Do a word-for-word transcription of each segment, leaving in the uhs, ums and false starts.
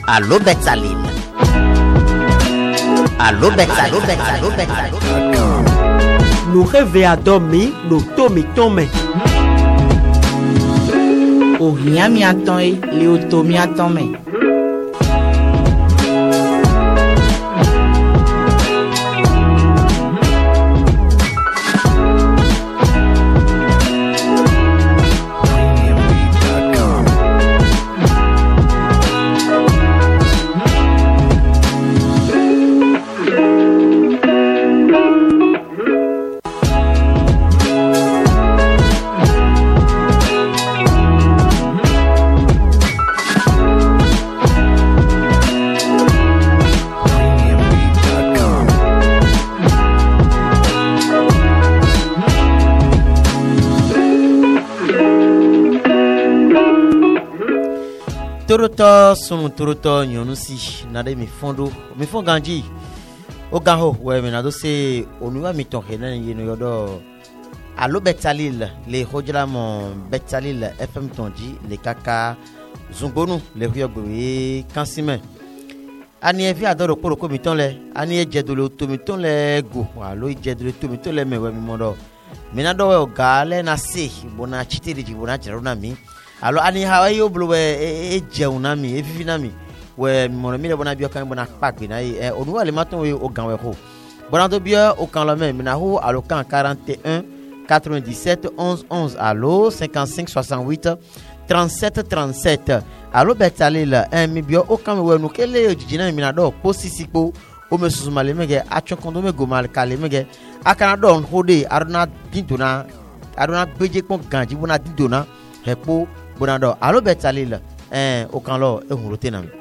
Allo Betsalil. Allo Betsalil. Allo Betsalil. Nous rêvons à dormir, nous tombons, tombons. O rien m'y attend, les autos m'y attendent. Toroto sunu toroto nyonusi nade mi fondo mi fonganji o ganho we mi nado se onuwa mi ton hena yeno yodo Allo Betsalil le hojla mon Betsalil F M tonji le kaka zungonu le riogwe kansime ani evi adoro poroko mi ton le ani ejedolo to mi ton le go allo ejedolo to mi ton le me we mi mondo mi nado we o gale na se bona chitiri ji bona jerona mi alors ani hawa yo blo e jeuna mi e fifi na mi we mo mi le bona bio kan bona pakpe na e onu wale maton we o gan we ho bona do bio o kan la même na ho allo kan quarante et un quatre-vingt-dix-sept onze onze allo cinquante-cinq soixante-huit trente-sept trente-sept Allo Betsalil en mi bio o kan we nu kele jijina mi na do posisipo o me susuma le mege a chokondo me gomal kale mege akana don hode aruna dindona aruna beje kon ganji bona dindona hepo bonado Allo Betsalil eh o kan lo e hurote na mi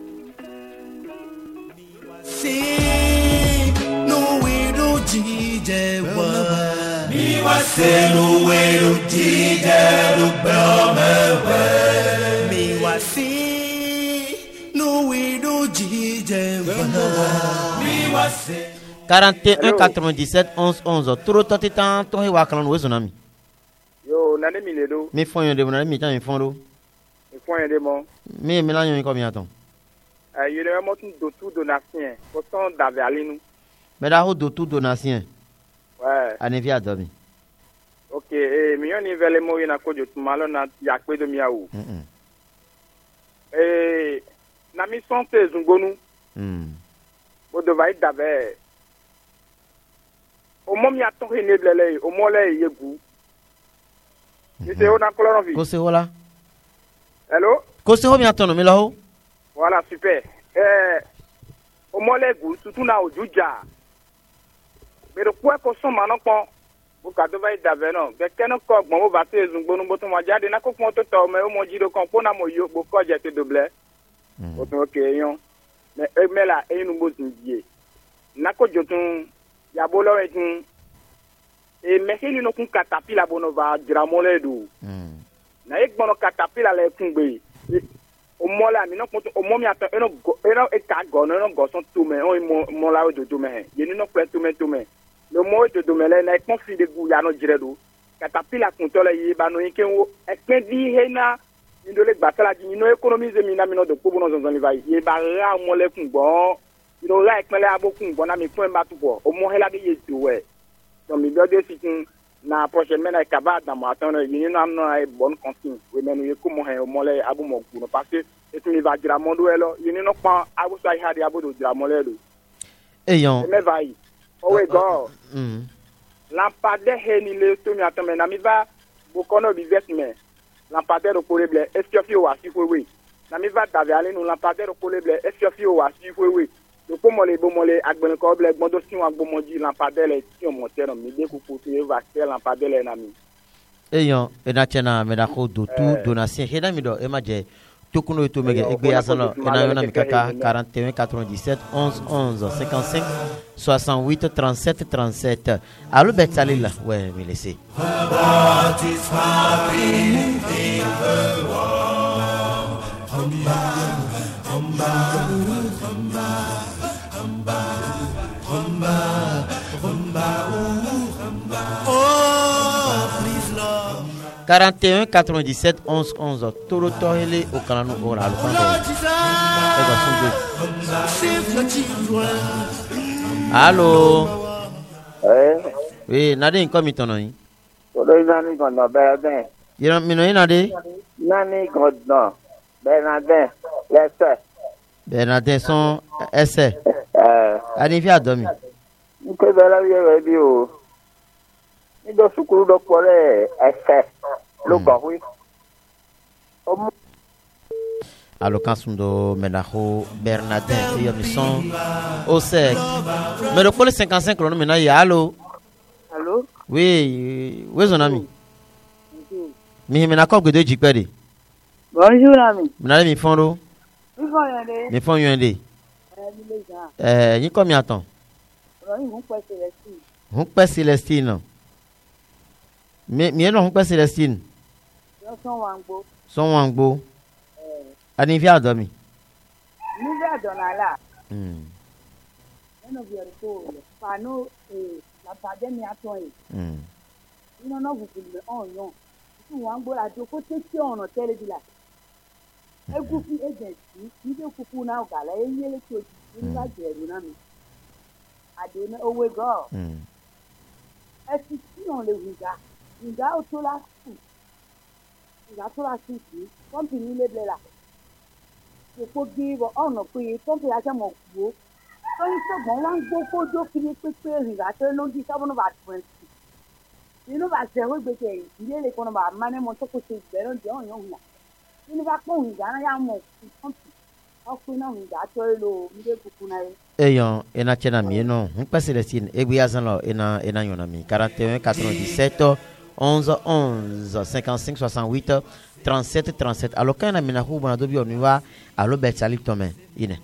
si no we do jije wa mi wa se no we do jije do bel me wa mi wa si no we do jije wa mi wa se quarante et un quatre-vingt-dix-sept onze onze toro totitan to he wa kan lo zonami yo nane mi ledo mi fon yo de nane mi tan mi fon do mi fon yo de mo mi mi la yon combien temps eh yo le mo tun do tout donation ko son dave alinu mais da ho do tout donation ouais ani via domi OK eh mi yon ni vele mo ina ko jo tumalo na ya pe do mi awu mm eh na mi son te zungonu mm bo do vai dave o mo mi aton he ne blele o mo le yegu ni se ona kolon vi ko se hola hello ko se ho mi aton mi la ho voilà super eh o mo le gu surtout na ojuja mais de quoi ko so manon pon bu ka do vai dave no be keno ko gbon o ba te zungbonu bo to mo jade na ko pon to to me o mo jiro kan po na mo yo bo ko je te doble o to ke yon mais e me la e nu bo zinjie na ko jotun ya bo lo etun e me heli no kun katapila bono va dramole du na e gbono katapila le kun gbe o mo la mi no kun o mo mi ato eno eno e ka go no no go son tu me o mo mo la o do me ye ni no pre tu me tu me le mo de do me le na e kon fi de gu ya no jiredo katapila kun to le yi ba no yin ken wo e pen di he na ni do le gba tala di ni no economize mi na mi no do po bono zon zon li va ye ba ra mo le kun gbo you know like mele abokun bona mi fun ba tubo o mo hela de yesu we so mi do de sitin na prochainement na kaba na mo atano yin na no ai bon consigne we menu ye ko mo he o mo le abu mo ku no parce que et mi va dira mondo elo yin no pa abu sai ha de abu do dira mo le do eyon me vai o we go mm lampade he ni le to mi atame na mi va bo kono investment lampade ro poreble esfiofi o asi we na mi va dave ale no lampade ro poreble esfiofi o asi we le pomole bomole agbene ko ble gbondo si wan gbomoji lampadele ti o motero mi de kuku ti va se lampadele na mi eyon e na chena me da ko do tout donation he na mi do e ma je tokuno to mege egbe asano e na yona mi kaka quarante et un quatre-vingt-dix-sept onze onze cinquante-cinq soixante-huit trente-sept trente-sept Allo Betsalil ouais me laisser what is happening in the world hamba hamba hamba hamba hamba hamba hamba oh please lord quarante et un quatre-vingt-dix-sept onze onze Toro Tohele au Kanano Ora Allô. Eh. Oui, nade inkomi tono yi. Odo nani kono bebe. Yero mino yi nade? Nani kono Bernardin lese. Bernardin son ese. Eh. Ani fi adomi. Nko bela ye bi o. Ni do sukuru do pole ese. Lo gahwi. Omo à l'occasion de Menaho Bernardin et Yamison au sec. Mais le pôle cinquante-cinq, l'on maintenant, allô? Allô? Oui, où est ton ami? Mais il m'a encore que deux jipéri. Bonjour, ami. M'nale mi fondo? Mi font yende. Mi font yende. Eh, Eh, ni combien de temps? on peut Célestine. On peut Célestine. Mais, mais non, on peut Célestine. Son wangbo. Son wangbo. Ani vi adomi. Ni via donala. Hmm. Neno bioriko. Pano eh la pandemie aton yi. Hmm. Ino no gugule onyon. Tu wangbo la do ko tete on tele bi la. Egufi agency, ni de kuku na ogala eyele to ni ba jeru na mi. Ade na owe go. Hmm. Esi ti on le wiga. Wiga o to la su. Wiga to la su ti. Company le ble la. Ko give ọ̀nà pé tó fi ajá mọ̀ gbó tó ń sọ̀gbọ́n wá ń gbó kójó kiri pépé rìnrìn àti lójú sábọ́n bá twenty nínú bá zẹ̀wé gbèsè ìdílé lè kọ́nà bá mánẹ́mọ́ tó kó ṣe ìbẹ̀rẹ̀ ọ̀dẹ̀ ọ̀yàn òun là nínú bá pọ̀ òun ìgbà náà yà mọ̀ kọ́ńtì ọkùnrin náà òun ìgbà tó ń lo mídé kúkú náà yẹ. Ayant ena chena mi non on passe les signes et bien azan ena ena yona mi quarante et un quatre-vingt-dix-sept onze onze cinquante-cinq soixante-huit trente-sept trente-sept alors quand na mina hu bona dobi onwa alo betali tome ine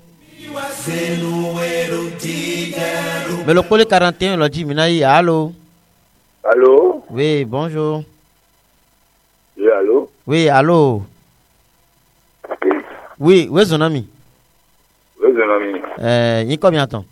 mais le pôle quarante et un lo dit mina yi allô. Allô? Oui, bonjour. Oui, allô? Oui, allô. Oui, où est ton ami? Oui, ton ami. Euh, il y a combien de temps?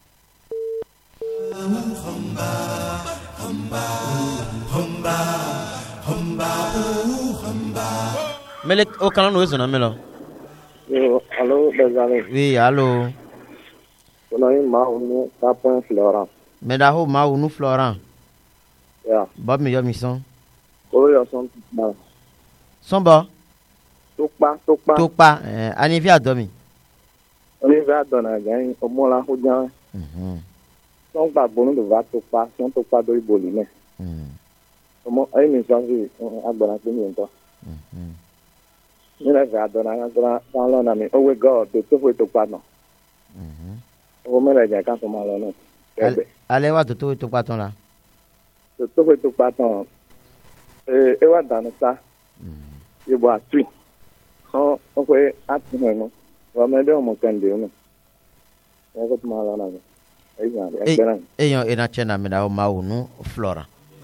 Mais le, au canal, où est ton ami là? Allô, les amis. Oui, allô. On a eu ma ou pas point Florent. Mais d'abord, ma ou nous Florent. Yeah. Bob me yomi son. Oh, yo son ba. Son ba? Tokpa, tokpa. Tokpa, eh, ani vi adomi. Oni va dona gan o mo la hojan. Mhm. Son gba bonu do va tokpa, son tokpa do iboli me. Mhm. Omo ai mi so si agbara pe mi nto. Mhm. Ni la va dona agbara kan lo na mi. Oh we God, to to fo tokpa no. Mhm. O me la ja kan to ma lo no. Ebe. Ale wa to to tokpa ton la. To to fo tokpa ton. Eh, e wa dana sa. Mhm. E bo atui. Oh, o kwe atu no. Wa me de o mo kan de no. E ko to ma lo na mi. Ai ga, e gbara. Et yon ena chena me da o ma ou nous Florent.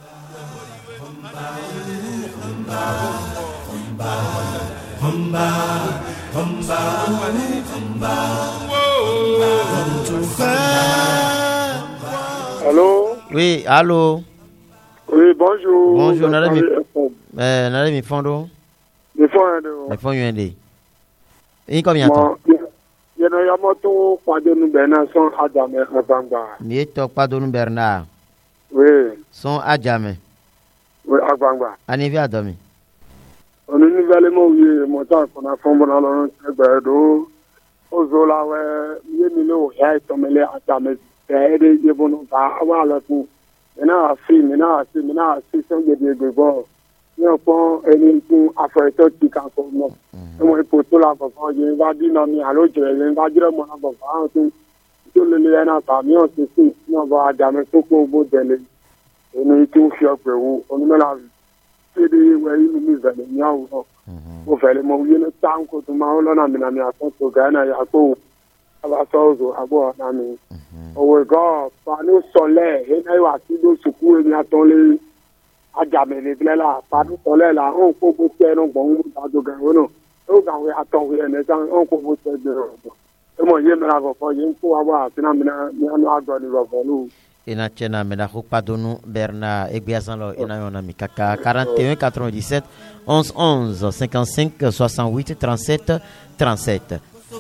Allô? Oui, allô. Oui, bonjour. Bonjour, nare mi eh nare mi fondo. Mi fondo. Mi fondo yende. In combien de temps? Ye no ya moto kwade nu be na son ajame agbangba. Mi to pa donu Bernard. Oui, Son ajame. oui agbangba. Ani vi adomi. Onu ni vele mo wi mo ta ko na fon bona lo egbe do. Ozo la we ye mi lo ya to mele ajame e de ye bonu ba wa lo tu. Ina afi, ina afi, ina afi so ge de gbe bo. Ni opon eni tu afeto ti kan ko mo. Mo ipo to la ko ye va di na mi alo je le va jire mo na bo fa tu. To le le na ta mi o ti si no ba ajame to ko bo dele. Eni tu fi ope wo onu me la sede we yi mi vele nya wo. Mo vele mo wi ne tan ko tu ma lo na mi na mi aso to ga na ya ko. Aba so zo abo na mi. Owe God, panu sole, he na wa ti do suku e mi aton le ajame le ble la, panu sole la, on ko bo te no gbon ta do gan wono. O gan we aton we ne tan on ko bo te de ro. E mo ye mi la go fo ye ko wa wa ti na mi na mi anu agbo ni ro fo lu. ina chena mena padonu Bernard Egbiazanlo ina yona mikaka quarante et un quatre-vingt-dix-sept onze onze cinquante-cinq soixante-huit trente-sept trente-sept.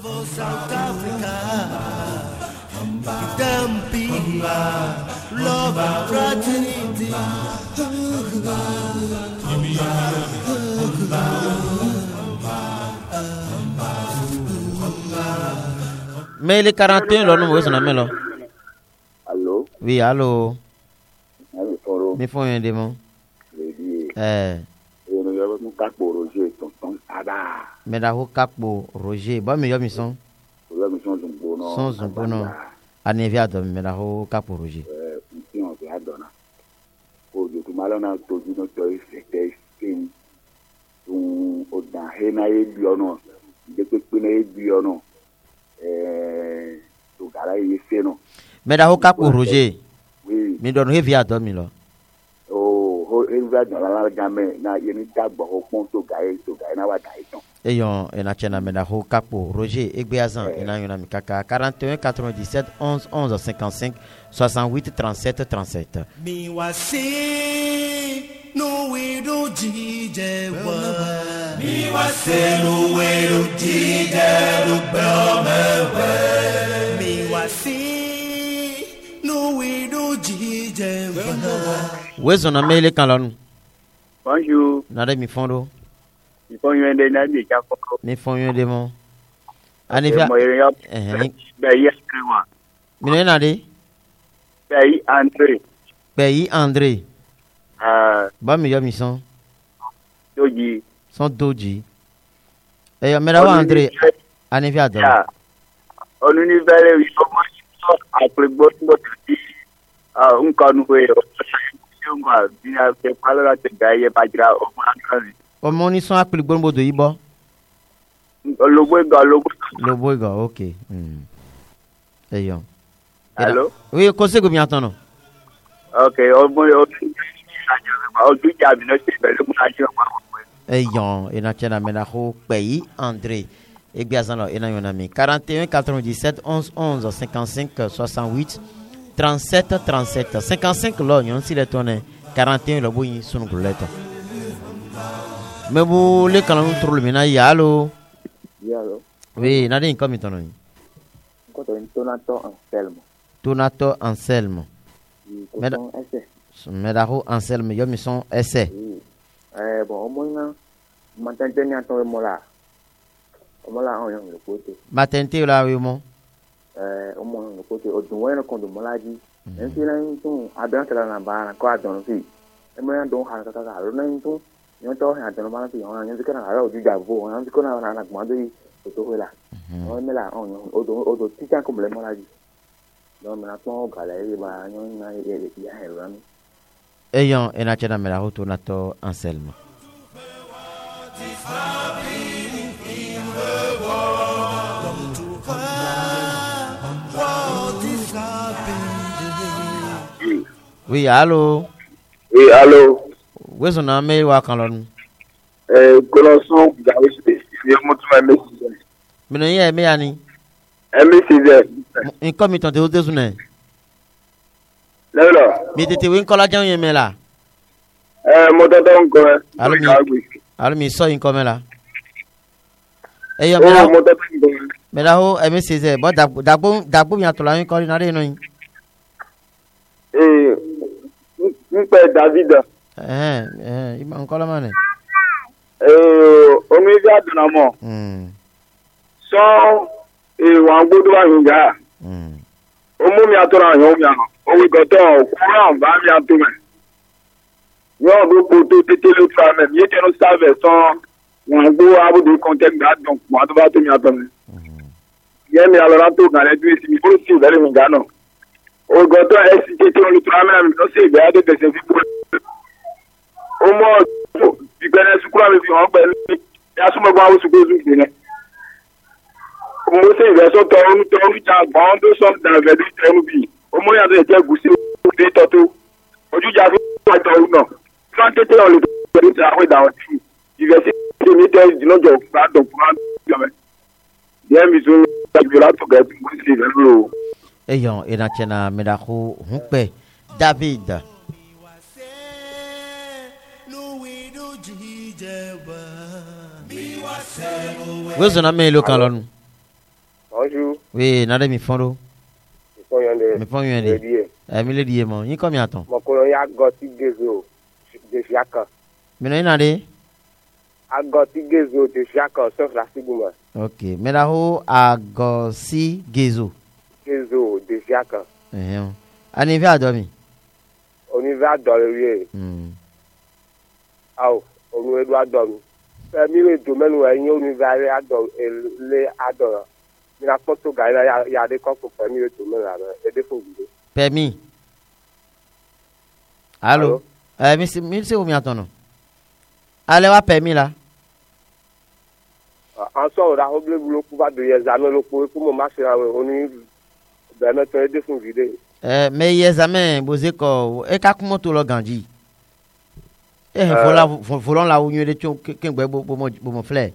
Love and fraternity. Mais les quarante et un là nous voyons na melo. Allô? Oui, allô. Allô, Toro. Me font un démon. Eh. Et nous avons un capo Roger, tonton Sada. Mais da ho capo Roger, ba me yo mi son. Nous avons son zumbo non. Son zumbo non. Anevia do me da ho capo Roger. Eh, si on se adona. Pour du mal on a tout dit notre c'était skin. Un odan hena e biono. De que pena e biono. Eh, to gara e feno. Mais da ho capo Roger. Oui. Me don revia do mi lo. Oh, ho enva dans la gamme na yeni tagbo ho pon to gae to gae na wa gae ton. Eyon ena chena mena ho capo Roger Egbeazan ena yona mikaka quarante et un quatre-vingt-dix-sept onze onze cinquante-cinq soixante-huit trente-sept trente-sept. Mi wasi no we do jije wa. Mi wasi no we do jije lu be. Mi wasi no we do jije wa. Wezo na mele kalonu. Bonjour. Nade mi fondo. Il faut y aller dans des cas. Mi fon yon démon. Anevia. Eh. Bayi André. Mi na de. Bayi André. Bayi André. Ah. Ba mi yo mi son. Doji. Son doji. Eh me da wa André. Anevia do. Ya. On univers il faut après bon bon. Ah, un kanu we. On va bien faire parler la gaye bajira o man. Omo ni son apili gbonbo do ibo. Lobo ega lobo. Lobo ega, OK. Hmm. Eyon. Allô? Oui, conseil go mi atono. OK, o mo o o du ja bi no se pẹ̀lú mo ajo ma ko. Eyon, ena chena mena ho Bayi André. Egbiazanlo ena yona mi quarante et un quatre-vingt-dix-sept onze onze cinquante-cinq soixante-huit trente-sept trente-sept. cinquante-cinq lo nyon si le tonne quarante et un lo boyi sunu guleto. Mais vous les quand on trouve le ménage, allô? Allô? Oui, n'a rien comme ton nom. Quand on Donato Anselmo. Donato Anselmo. Mesdames, Mesdames, Anselmo, yo mi son essai. Eh bon, au moins, maintenant dernier temps moi là. Moi là on est le côté. Matente là oui mon. Eh au moins le côté au douane quand de maladie. Même si là ils a bien que là là-bas quoi dans le et moi donc ha ka ka là non ñu to ha tan ma ti on ñu ko na ro ju ja bo on ko na na ma do to to la on me la on o do o do ti tan ko le mo la ji no me la to ga le ba ñu na ye ya he ran eyon ena chena me la ho Donato Anselmo. Oui, allô? Oui, allô? Wezo na me wa kan lonu. Eh, Colosson, vous avez spécifié mon message. Mais non, ye me ani. Un message. In komi ton te o desune. Là là. Mi te te win kola jan ye me la. Eh, mo to don ko. Allo mi. Allo mi so in komi la. Eh yo me la. Mo to don ko. Me la ho e message bo da da bo da bo mi atola yin ko na re no yin. Eh, npe David. Eh, eh, ima nkola mane. Eh, omi ga dunamo. Mm. So, eh, wa gbodo wa hinga. Mm. Omo mi atora yan mi an. O wi goto kuran ba mi atome. Yo do ko to tete le tra me. Ye te no serve so wa gbo abu de contact that donc mo to ba to mi atome. Mm. Ye mi alora to ga le du isi mi o si le hinga no. O goto e si tete no tra me no se be ade de se fi omo ìgbẹ́rẹ́ sukura mi fi hàn pẹ̀lú yasuma bá wọ́n sukuru sukuru yẹn. Omo ṣe ìrẹsọ tọrọ tọrọ ìjà gbọ́n tó sọ dàbẹ̀ ní tẹnu bì. Omo yàtọ̀ ẹ̀jẹ̀ gùsì òde tọ́tò. Ojújà fún ìwà tọrọ náà. Fúlán tètè ọ̀lẹ́ tó pẹ̀lú ti àwọn ìdáwọ̀ tì. Ìrẹsì ṣe mi tẹ ìdínájọ fún àdọ̀ fún àdọ̀. Yẹ́n mi sún ìgbìyànjú látọ̀ gẹ̀ẹ́sì kò sí ìrẹ́ lò. Ayant et dans tena medako humpe David. Oui, je n'ai le calon. Bonjour. Oui, nade mi fondo. Mi fondo yende. Eh, mi le die mo. Ni combien attend? Mon colon ya goti gezo de Fiaka. Mais non nade. A goti gezo de Fiaka sauf la Siguma. OK. Medako agosi gezo. Gezo de Fiaka. Eh. Ani vi adomi. On y va dormir. Hmm. Ah, on y va dormir. Mi le domaine où il y a une valeur à dormir, les adore. Il a pas tout gagné, il y a des corps pour permis le domaine là, et des faux vidéos. Permis. Allô? Eh, mais c'est, mais c'est où mi attend? Allez, va permis là. En soi, on a oublié le pouvoir de l'examen, le pouvoir pour mon marché là, on y va mettre des faux vidéos. Eh, mais l'examen, bosé quoi? Et quand comment tout le gandhi? Eh, voilà, voilà la union de tout, qu'un bois pour mon, pour mon frère.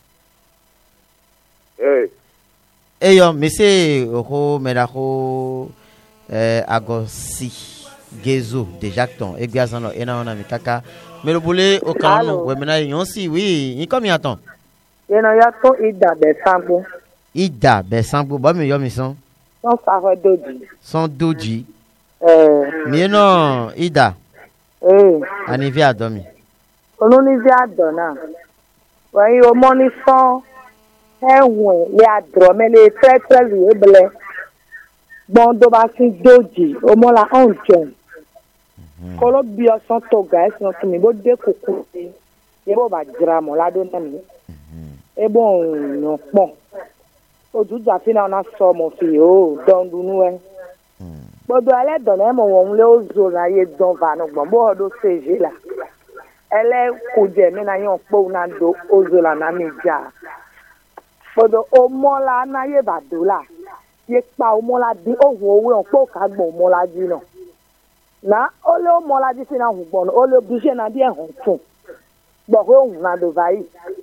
Eh. Eh, yo, mais c'est, oh, mais d'accord, eh, agosi, gezo, déjà ton, et bien, ça, non, et non, on a mis caca. Mais le boulet, au cas où, ouais, maintenant, yon si, oui, il combien temps? Il y a ton Ida Bessambo. Ida Bessambo, bon, mais yo, mais son. Son frère Doji. Son Doji. Eh. Mais non, Ida. Eh. Anivi a dormi. On y a donné. Oui, au moins, son. Eh, oui, il y a dormi, les très, très vieux. Bon, Dobasi Doji, au moins la honte. Kolo bio son toga, son tumi, bo de kuku. Yebo ba drama, la donne. Eh bon, non, bon. Ojuja fina na so mo fi o, don dunu e. Bodo ale donne mo won le ozo la ye don va no gbon bo do seje la. Ele ko je mi na yon po na do ozo la na mi ja. Bodo o mo la na ye ba do la. Ye pa o mo la di o wo we on po ka gbon mo la ji no. Na o le o mo la ji fina hu gbon o le bi je na di e hon tun. Bo ho hu na do vai.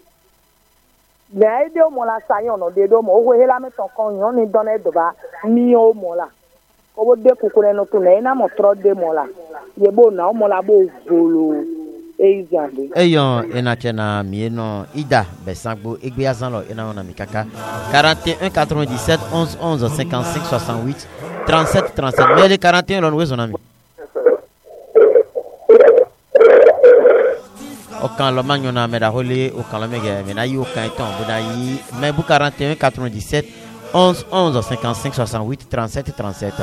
Mais de mo la sayon no de do mo o he la me ton kon yon ni don e do ba mi o mo la. Ko de kukure no tun e na mo tro de mo la. Ye bo na o mo la bo volo e izande. Ayant ena tena mieno Ida Bessambo egbe azan ena ona mi kaka quarante et un quatre-vingt-dix-sept onze onze cinquante-cinq soixante-huit trente-sept trente-sept mais les quarante et un l'on wezo nami. Aucun l'homme n'y en a mais relé aucun l'homme mais n'a eu aucun temps bonayi mais bu quarante et un quatre-vingt-dix-sept onze onze cinquante-cinq soixante-huit trente-sept trente-sept.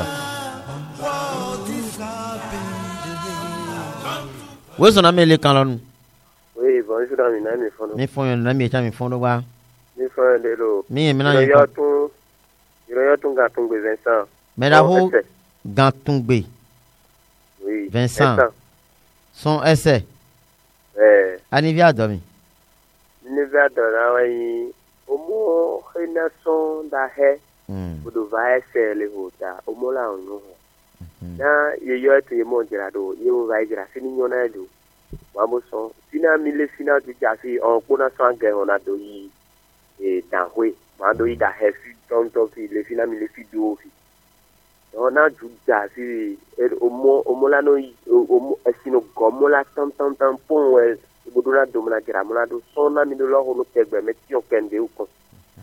Où sont les canons? Oui, bonjour, ami, ami, fondo. Mi font un ami, mi font wa. Mi font de l'eau. Mi maintenant il y a tout, il y a tout Gatungbe Vincent. Mais là-haut, Gatungbe. Oui. Vincent. Son essai. Eh. Anivia dormi. Anivia dormi. Au moins, Renaissance d'ahe. Pour de vaisser les votes. Au moins là, on nous. Na yeyo eto ye mo jira do ye mo vai jira fini nyona do wa mo so fina mi le fina du jafi on ko na so nge ona do yi e danwe ma do yi da hefi don to fi le fina mi le fi do fi ona ju jafi e omo omo la no omo esino gomo la tam tam tam pon we bodo na do na jira mo na do so na mi do lo ho no tegbe me ti o kende u ko.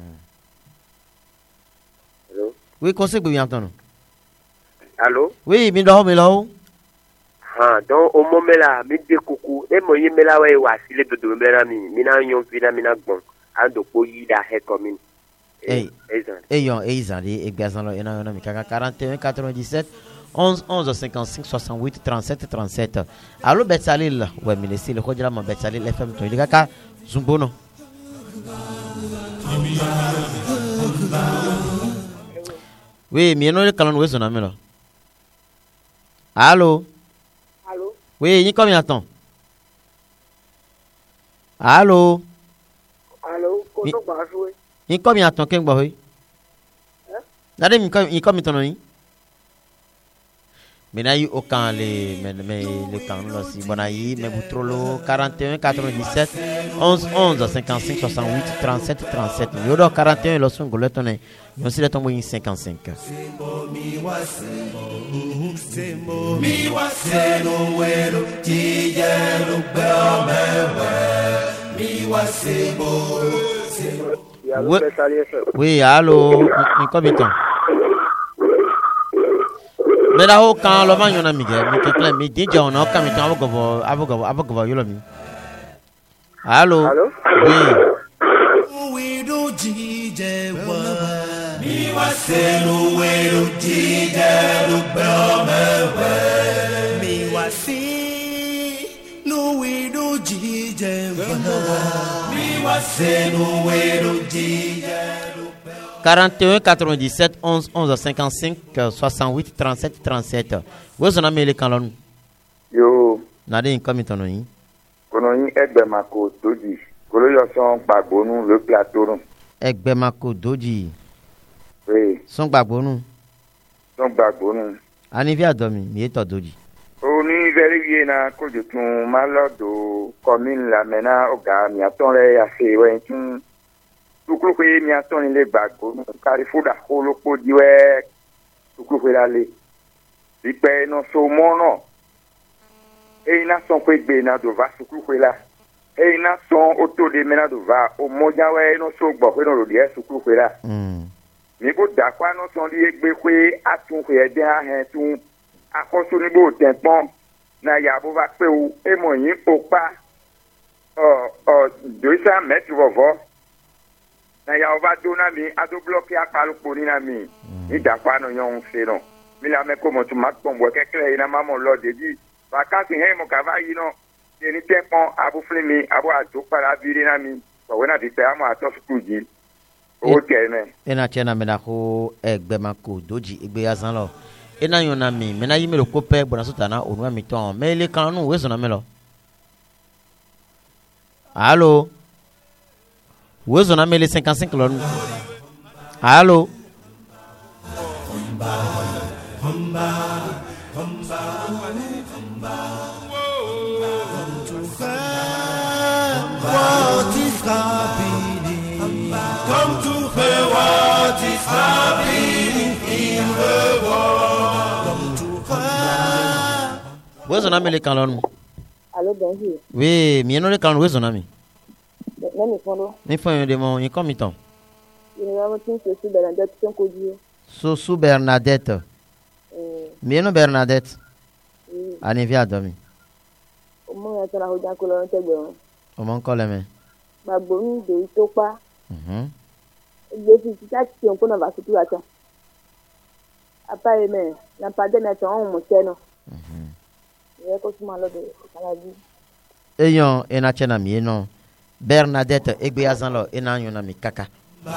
Hello? Oui, conseil bien entendu. Allô? Oui, mi do mi lo. Ah, donc au moment là, mi de coucou, et moi y me la ouais wa si le dodo me la mi, mi na yon vina mi na bon, ando ko yi da he commune. Eh, eh yon, eh izali, e gazan lo ena yon mi kaka quarante et un quatre-vingt-dix-sept onze onze cinquante-cinq soixante-huit trente-sept trente-sept. Allô Betsalil, ouais mi laisser le kodira mon Betsalil F M to il kaka zumbono. Oui, mi no le kalon wezo na melo. Allô? Allô? Oui, ni combien de temps? Allô? Allô? Koto ba jouer. Ni combien de temps ken ba hoy? Hein? Nade mi ni combien de temps ni? Menayi aucun les mais mais le camp là si bonayi mais Boutrolo quarante et un quatre-vingt-dix-sept onze onze cinquante-cinq soixante-huit trente-sept trente-sept yodo quarante et un lo son goletone yo si le tombo in cinquante-cinq mi waseno wero tijelo beomewe mi wasebo. Oui, oui, allô, combien de temps? Mais là, quand le man, y en a Miguel, mais qui clame, mais déjà on a quand même un avocat, avocat, avocat, you love me. Allô? Allô? Oui. We do jije wa mi waseno wero tijelo beomewe mi wasi no we do jije wa mi waseno wero tijelo quarante et un quatre-vingt-dix-sept onze onze cinquante-cinq soixante-huit trente-sept trente-sept. Où est-ce qu'on a mis les canons? Yo. Nade in comme ton nom. Kono yin egbe mako doji. Kolo yo son gbagbo nu le plateau nu. Egbe mako doji. Oui. Son gbagbo nu. Son gbagbo nu. Ani vi adomi, mi eto doji. Oni vérifier na ko de tun malodo commune la mena oga mi atonre ya se we tun. Tukulu kwe mi atoni le gbagbo nu karifuda holopo diwe. Tukulu kwe la le. Ipe no so mono. E ina son kwe gbe na do va tukulu kwe la. E ina son auto de mena do va o moja we no so gbo kwe no ro die tukulu kwe la. Mm. Mi ko da kwa no son li egbe kwe atun kwe de a hen tun akoso ni bo tenpon na ya bo va pe o e mo yin o pa o o do isa metri vovo na ya o va do na mi ado block ya pa lupo ni na mi ni da kwa no yon se no mi la me ko mo tu ma pon bo kekele ina ma mo lo deji va ka sin he mo ka va yi no ni ni tenpon abu fle mi abu ajo para biri na mi o we na di pe amo ato school ji o ke me Ena chena mena ko egbe mako doji egbe yazan lo. Ena yona mi mena yi me lo kope bona sutana onwa mi ton mais les canons où est-ce qu'on a mis là? Allô? Où est-ce qu'on a mis les cinquante-cinq là? Allô? What is happening? Come to hear what is happening in the world. Come to hear. Où est-ce qu'on a mis les canons? Allô, bonjour. Oui, mi eno les canons où est-ce qu'on a mis? Même ils font l'eau. Ni fo yon de mon yon comme temps. Il y a un petit peu de Bernadette qui sont connus. Sosu Bernadette. Mi eno Bernadette. Oui. Ani vi adomi. Au moins, il y a un peu de colonne de bon. O mon koleme. Ma bonne de Itopa. Mhm. Je suis tout à fait un peu dans la situation. Après, mais, la pardon est en mon chien. Mhm. Il y a quelque chose de maladie. Eyon ena chena mi eno Bernadette egbe yazan lo ena yon na mi kaka.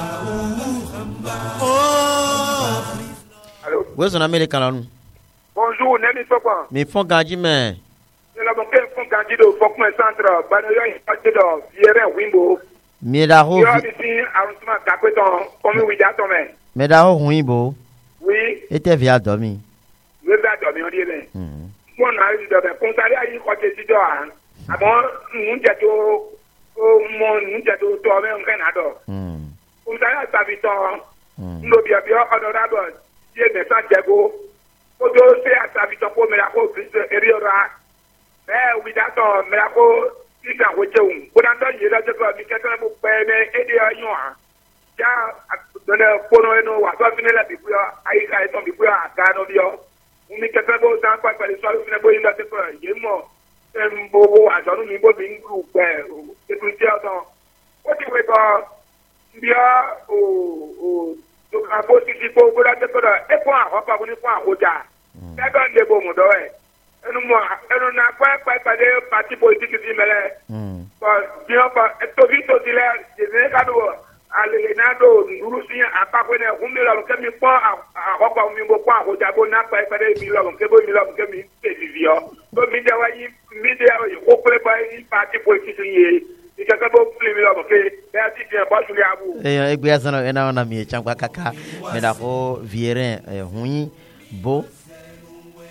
Allô? Où est-ce qu'on a mis les canons? Bonjour, Nemi Papa. Mi fon ganji men. Je l'ai manqué pour gagner de Fokman Centre. Banoyo est parti de Pierre Wimbo. Mi da ho Il y a ici arrondissement Capeton, comme oui, d'attendre. mi da ho huibo. Oui, Ete vi adomi. je vais dormir, on dirait. Mhm. Mon ami de me contacter à une côté de toi. Avant, nous disons, mon nous disons, toi, mais on vient à d'or. Mhm. Comme ça, il y a pas vite, Mhm. nous bien bien honorable. Dieu me sent Diego. Au dossier à sa vie, pour me la cause, Eriora. Mais oui, d'accord, mais la cause, il s'en retient. Pour entendre, il y a des gens qui sont pour payer aider à nous. Ya, donner pour nous, nous, à toi, finir la Bible, à y aller ton Bible, à Gano, Dio. On est quelqu'un d'autre, dans quoi, les soirs, finir pour y aller, c'est pas, il est mort. C'est un beau, à son nom, il faut une groupe, c'est tout le temps. Au niveau de, bien, au, au, donc, à cause du faut, pour la tête, et pour un repas, pour une fois, au jar. C'est un des beaux mots, ouais. Et nous, moi, et nous n'avons pas, pas, pas, des partis politiques qui mêlent. Mhm. Bien, et tout vite, aussi, là, je vais cadeau. Ale nado nurusi apa kwene humbi la kemi kwa akopa umimbo kwa hojabo na pa pare mi lo kebo mi lo kemi televio to mi de wayi mi de wayi ko kle ba yi parti politique yi ikaka bo kle mi lo ke ya ti bien ba suli abu Eyon egbe yazan lo ena ona mi changwa kaka. Mi da ho vieren hui bo.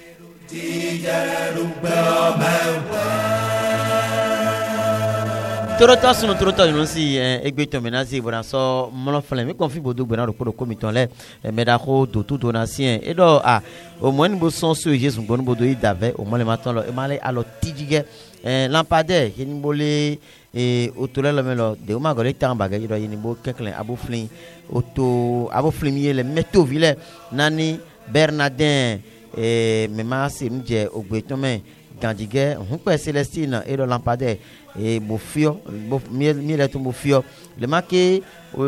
Torota sunu torota yunu si egbe to menazi bona so molo fle mi konfi bodu gbena ro podo komiton le meda ko do tu donatien e do a o mo ni bo son so Jesus gbonu bodo i dave o mo le maton lo e male alo tijige lampade ke ni bole e otole lo melo de o ma go le tamba ge do yin bo keklen abo flin oto abo flin mi le meto vile nani Bernardin e mema si mje ogbe to me gandige hunpe Celestine e do lampade e bofio bo mi mi le to bofio le make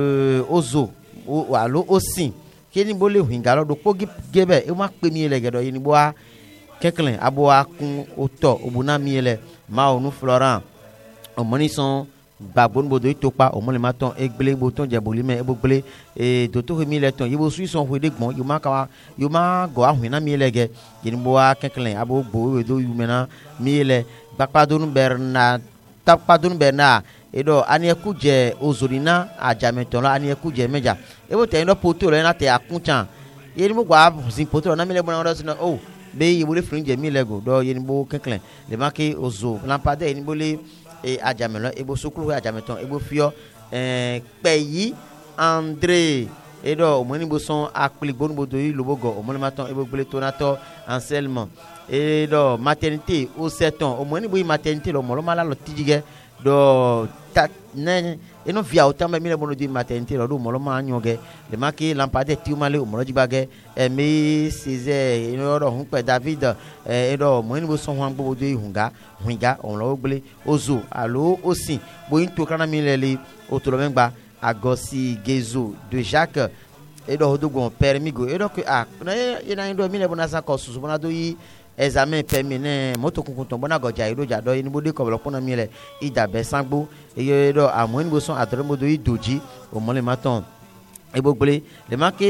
ozo o alo osin keni bole hingalo do pogi gebe e ma pe mi le gedo yin bo a keklen abo akun oto obuna mi le ma onu Florent o moni son babon bodo itopa o mo le maton egbele boton jeboli me ebogbele e doto mi le ton yibo sui son hwede gbon yo ma ka yo ma go ahun na mi le ge yin bo a keklen abo gbo we do yu mena mi le bakpadun Bernard tapadun bena edo anieku je ozorina ajameton la anieku je meja ebo te no poto le na te akuncha yeni mo gwa sin poto na mi le bona ro oh be yibo le fringe mi le go do yeni bo keklen le make ozo lampade yeni bo le e ajamelo ebo sukuru ajameton ebo fio eh peyi André edo o mo ni bo son akpli gbonu bodo yi lobogo o mo le maton ebo gbele tonato Anselme edo maternité au sept ans o mo ni bo maternité lo mo lo mala lo tijige do ta ne eno via o tamba mi le bono di maternité lo do mo lo ma nyoge le maki lampade ti o male o mo lo jibage e mi César eno ro hun pe David e edo mo ni bo son hwan gbo do yi hunga hunga on lo gbele ozo alo osin bo yin to kana mi le le o to lo mengba agosi gezo de Jacques edo hodogon permigo edo ke a na ina ndo mi le bona sa ko susu bona do yi examen permis ne moto kunkuton bona goja ido jado ni bode ko blopo na mi le ida be sangbo eyo do amoni bo son adore modo yi doji o mo le maton ebo gbele le make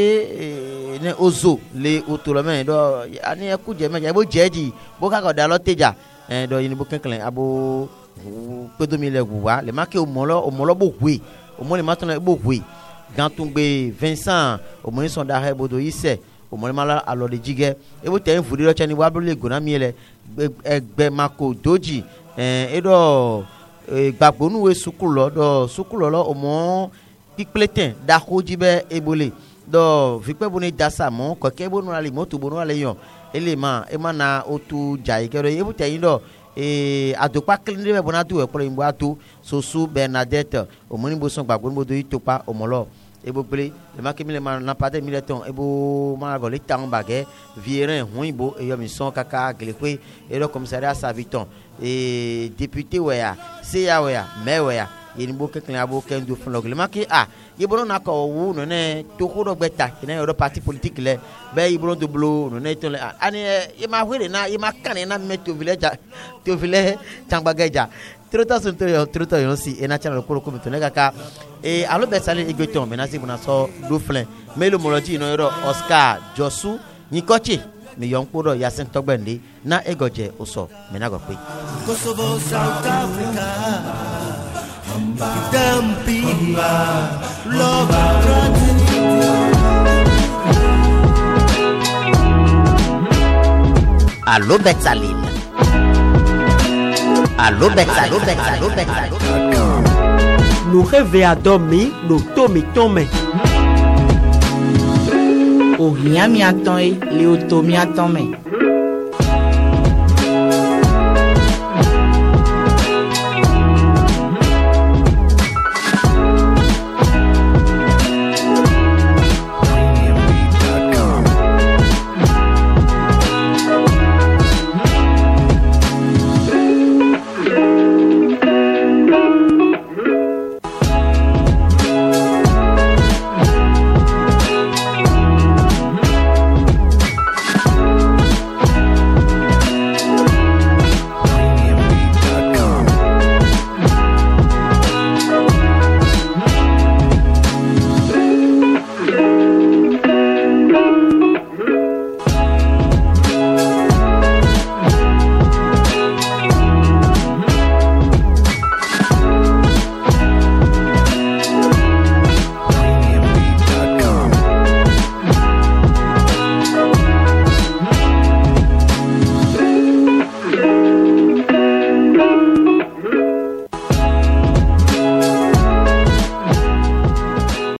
ne ozo le otolomen do ani eku je meja ebo jeji bo ka go da lo teja eh do yin bo kenklen abo pedo mi le guwa le make o mo lo o mo lo bo hwe o mo le maton le bo hwe gantungbe Vincent o mo son da he bodo ise o mo le mala alo de jige e bo te nfudi lo chani wa bole gona mi ele egbe mako doji eh edo gbagbonu we sukulo do sukulo lo o mo pipletin da hoji be ebole do vipe boni dasa mo ko ke bonu ale moto bonu ale yon elema e mana otu jai kero e bo te yin do e adopa klinde be bonatu e polo imbo atu sosu Bernadette o mo ni bo son gbagbonu bodo itopa o mo lo ebo gbele le make mi le ma na pade mi le ton ebo ma go le tan bagé vierin huibo e yo mi son kaka gele kwe e le commissariat Saviton e député weya C A weya me weya yeni bo keklen abo kendo fun le make ah yibo na ko wu no ne to ko do gbeta ina yo parti politique le be yibo do blo no ne ton ani e ma hwere na e ma kan na meto village to village tangbageja trota son to trota yo si e na channel ko ko to ne kaka e alo besale igbeton menazi buna so do flen melo moloji no ero Oscar Josu Nikochi mi yon podo Yasin Togbende na egoje oso menago pe Kosovo South Africa Dampiba Love Allo Betsalil Allo Betsalil Allo Betsalil Nous rêvons à dormir, nous tomons tomber. Ohia mi aton e le oto mi aton me.